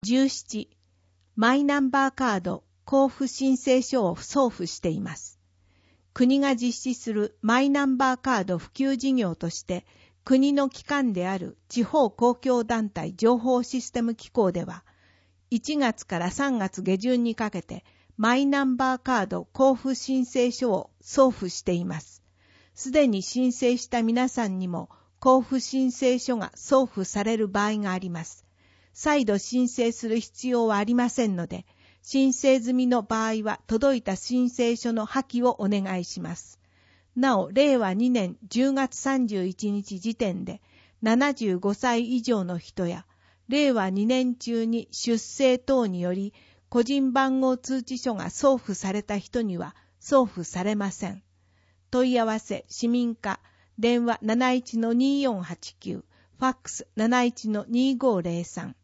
17、マイナンバーカード交付申請書を送付しています。国が実施するマイナンバーカード普及事業として、国の機関である地方公共団体情報システム機構では、1月から3月下旬にかけてマイナンバーカード交付申請書を送付しています。すでに申請した皆さんにも交付申請書が送付される場合があります。再度申請する必要はありませんので、申請済みの場合は届いた申請書の破棄をお願いします。なお、令和2年10月31日時点で75歳以上の人や、令和2年中に出生等により個人番号通知書が送付された人には送付されません。問い合わせ市民課電話 71-2489 ファックス 71-2503